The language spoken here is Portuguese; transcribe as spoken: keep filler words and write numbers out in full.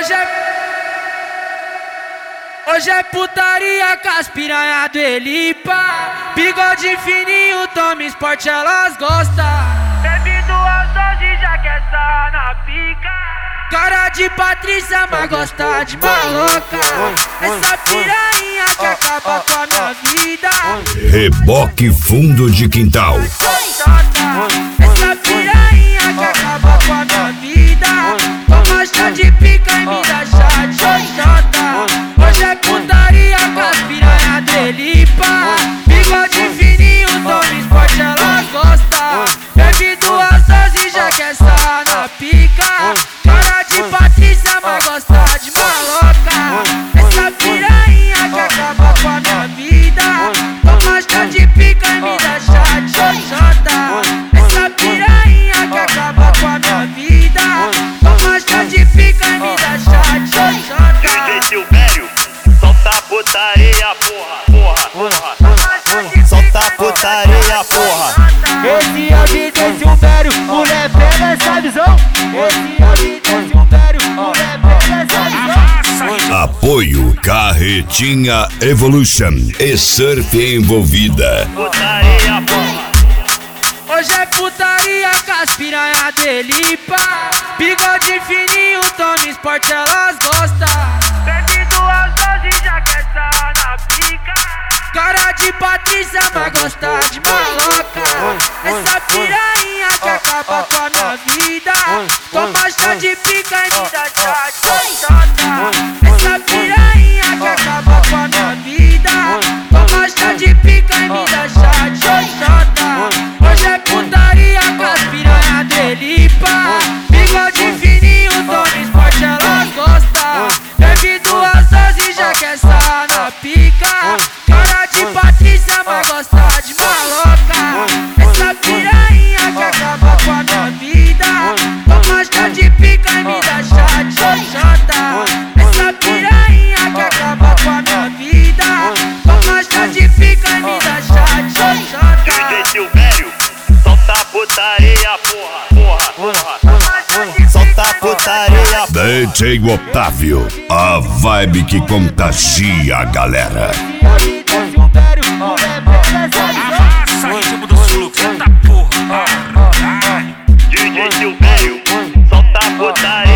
Hoje é... Hoje é putaria com as piranha do Elipa. Bigode fininho, toma esporte, elas gostam. Bebe duas doses, já quer estar na pica. Cara de Patrícia, mas gosta de maloca. Essa piranha que acaba com a minha vida. Reboque fundo de quintal. Essa piranha que acaba com a minha vida. Toma chá de pica e me dá chá de xoxota. Hoje é putaria com as piranha do Elipa. Bigode fininho, toma esporte, elas gostam. Bebe duas doses, já quer estar na pica. Cara de Patrícia, mas gosta de maloca. Essa piranha que acaba com a minha vida. Toma chá de pica e me dá chá de xoxota. Essa piranha que acaba com a minha vida. Toma chá de pica e me dá chá de xoxota. D J Silvério, solta a putaria, porra, porra, porra. Solta a putaria, porra. Esse é o D J Silvério, mulher pega essa visão. Esse é o D J Silvério, mulher pega essa visão. Apoio Carretinha Evolution e Surf Envolvida. Putaria, porra. Hoje é putaria com as piranha do Elipa. Bigode fininho, toma esporte, elas gostam. Bebe duas doses, já quer estar na pica. Cara de Patrícia, mas gosta de maloca. Essa piranha que acaba com a minha vida. Toma chá de pica e me dá chá de xoxota. Essa piranha que acaba com a minha vida. Toma chá de pica e me dá chá de xoxota. Hoje é putaria com as piranha do Elipa. Bigode fininho, toma esporte, elas gostam. Bebe duas doses, já quer estar na pica. Cara de Patrícia, mas gosta de maloca. Essa piranha que acaba com a minha vida. Toma chá de pica e me dá chá de xoxota. Essa piranha que acaba com a minha vida. Toma chá de pica e me dá chá de xoxota. D J Silvério, solta a putaria, porra, porra, porra. Solta a putaria, porra. D J Otávio, a vibe que contagia a galera. Arrasa, ritmo do fluxo, eita porra. D J Silvério, solta a putaria.